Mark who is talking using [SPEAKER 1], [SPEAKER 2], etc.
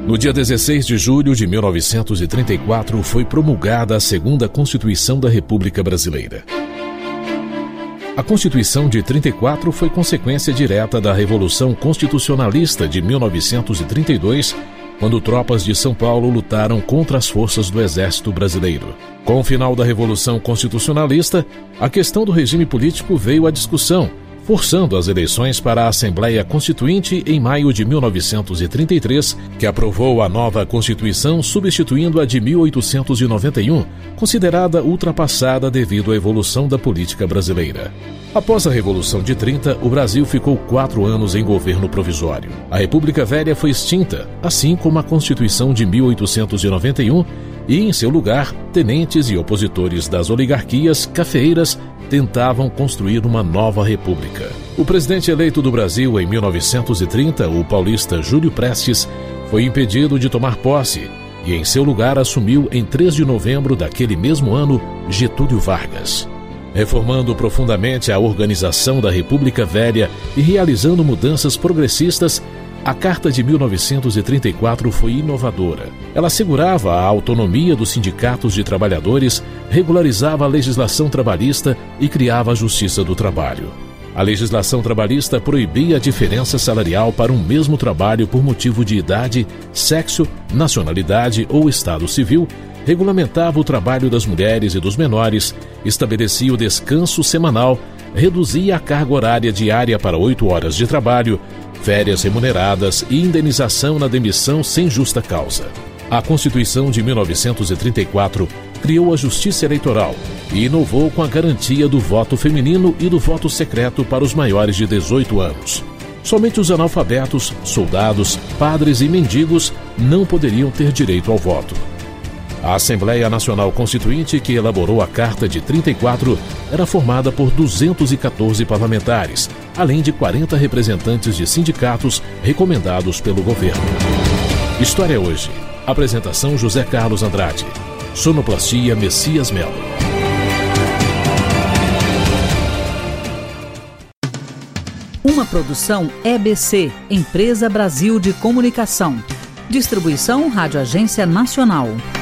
[SPEAKER 1] No dia 16 de julho de 1934 foi promulgada a segunda Constituição da República Brasileira. A Constituição de 34 foi consequência direta da Revolução Constitucionalista de 1932, quando tropas de São Paulo lutaram contra as forças do Exército Brasileiro. Com o final da Revolução Constitucionalista, a questão do regime político veio à discussão, forçando as eleições para a Assembleia Constituinte em maio de 1933, que aprovou a nova Constituição substituindo a de 1891, considerada ultrapassada devido à evolução da política brasileira. Após a Revolução de 30, o Brasil ficou 4 anos em governo provisório. A República Velha foi extinta, assim como a Constituição de 1891, e, em seu lugar, tenentes e opositores das oligarquias cafeeiras tentavam construir uma nova república. O presidente eleito do Brasil em 1930, o paulista Júlio Prestes, foi impedido de tomar posse e, em seu lugar, assumiu em 3 de novembro daquele mesmo ano Getúlio Vargas. Reformando profundamente a organização da República Velha e realizando mudanças progressistas, a Carta de 1934 foi inovadora. Ela assegurava a autonomia dos sindicatos de trabalhadores, regularizava a legislação trabalhista e criava a Justiça do Trabalho. A legislação trabalhista proibia a diferença salarial para um mesmo trabalho por motivo de idade, sexo, nacionalidade ou estado civil, regulamentava o trabalho das mulheres e dos menores, estabelecia o descanso semanal, reduzia a carga horária diária para 8 horas de trabalho, férias remuneradas e indenização na demissão sem justa causa. A Constituição de 1934 criou a Justiça Eleitoral e inovou com a garantia do voto feminino e do voto secreto para os maiores de 18 anos. Somente os analfabetos, soldados, padres e mendigos não poderiam ter direito ao voto. A Assembleia Nacional Constituinte, que elaborou a Carta de 34, era formada por 214 parlamentares, além de 40 representantes de sindicatos recomendados pelo governo. História Hoje. Apresentação José Carlos Andrade. Sonoplastia Messias Melo.
[SPEAKER 2] Uma produção EBC, Empresa Brasil de Comunicação. Distribuição Rádio Agência Nacional.